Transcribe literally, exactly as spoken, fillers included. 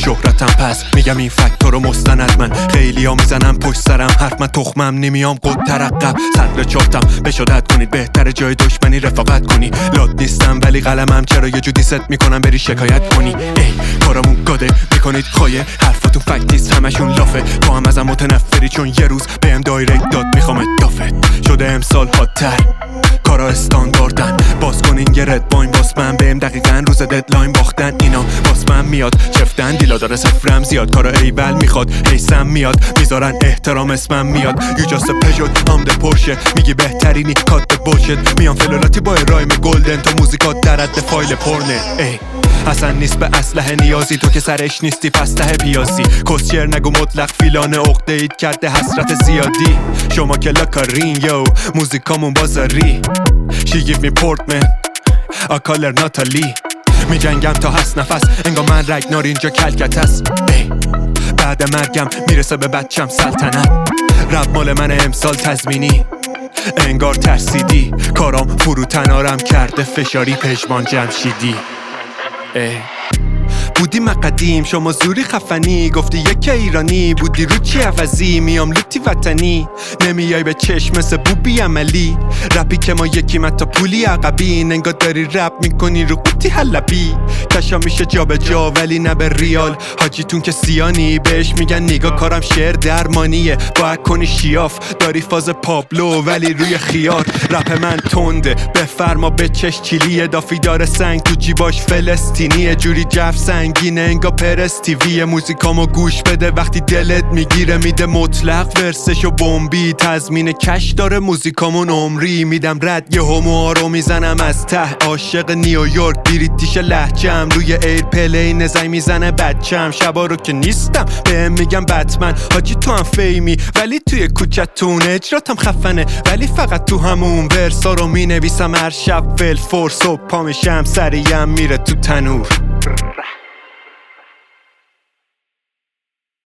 شهرتم، پس میگم این فکت‌ها رو مستند. من خیلی ها میزنم پشت سرم حرف، من تخمم نمیام قد ترقب. صدر چافتم بشادت کنید، بهتر جای دشمنی رفاقت کنی. لاد نیستم ولی قلمم، چرا یه جودی ست میکنم بری شکایت کنی. ای کارمون گاده میکنید خایه، حرفاتون فکتیست همشون لافه. تو هم ازم متنفری چون یه روز بهم دایرکت داد میخوام دافت شده امسال هاتر. کارا استانداردن، باز کنین یه رد باین باس من بهم دقیقاً روز ددلاین باختن. اینا باز من میاد چفتن دیلا داره صفرم زیاد. کارا ایول میخواد حیثم میاد، میذارن احترام اسمم میاد. یو جاست پژوت ام د پورشه، میگی بهترینی کات بولشت. میام فلولاتی با رایم گلدن، تو موزیکات در حد فایل پرنه. ای اصلا نیست به اسلحه نیازی، تو که سرش نیستی پس ته پیازی. کسچر نگو مطلق فیلانه عقده اید کرده حسرت زیادی. شما که لاکارین یو موزیکامون بازاری. She give me Portman I call her Natalie. می جنگم تا هست نفس، انگار من رگنار اینجا کلکت است. بعد مرگم میرسه به بچم سلطنت. رب مال من امسال تضمینی، انگار ترسیدی. کارام فروتنارم کرده فشاری پشمان جمشیدی. بودی مقدیم شما زوری خفنی، گفتی یک ایرانی بودی رو چی عوضی. میام لوتی وطنی نمیای به چشم مثل بوبی عملی. رپی که ما یکیم حتی پولی عقبی، انگار داری رپ میکنی رو قوطی حلبی. کشا میشه جا به جا ولی نه به ریال. حاجیتون که سیانی بهش میگن نگاه کارم شعر درمانیه. باید کنی شیاف داری فاز پابلو ولی روی خیار. رپ من تنده بفرما به چش چیلیه. دافی داره سنگ تو جیباش فلسطینیه. جوری جف سنگینه انگا پرس تیویه. موزیکامو گوش بده وقتی دلت میگیره. میده مطلق ورسش و بمبی، تضمین کش داره موزیکامون عمری. میدم رد یه هموها رو میزنم از ته. عاشق نیویورک بریتیش لهجم، روی ایر پلین زنگ میزنه بچم. شبا رو که نیستم بهم میگم بتمن. حاجی تو هم فیمی ولی توی کوچتون اجراتم خفنه، ولی فقط تو همون ورسا رو مینویسم هر شب. فل فور صبح پا میشم سریم میره تو تنور.